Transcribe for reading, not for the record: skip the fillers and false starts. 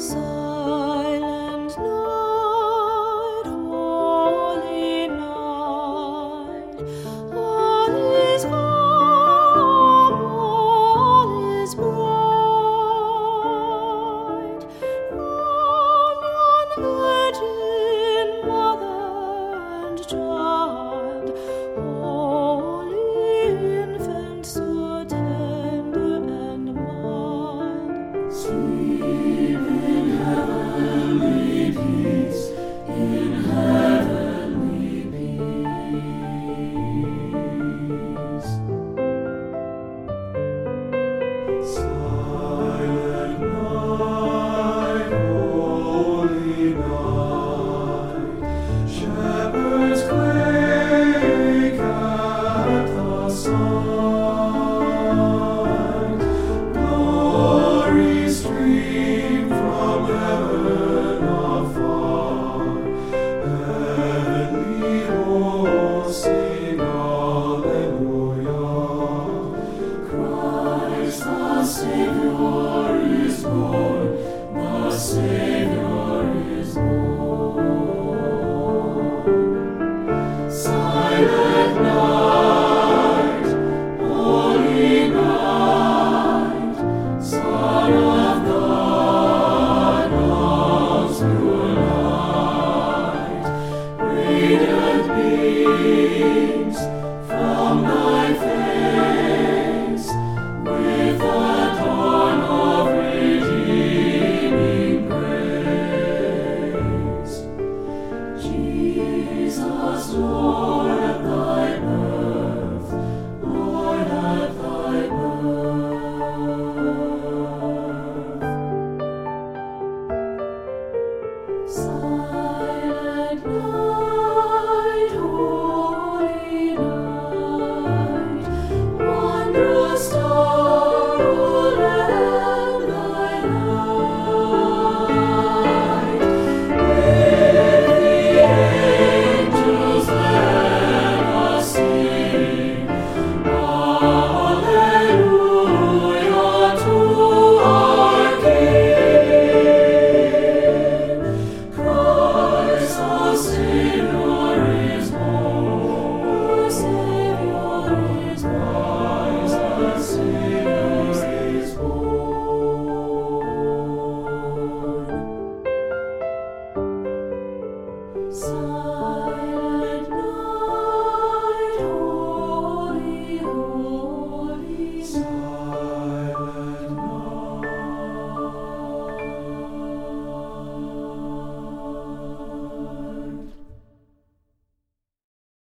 Silent night, holy night, all is calm, all is bright. Round yon Virgin Mother and Child, holy infant, so tender and mild. Sleep in heavenly peace, in heavenly peace. Silent night, holy night, shepherds quake at the sight. Glory stream from heaven afar, heavenly hosts sing Alleluia. Christ the Savior is born, the Savior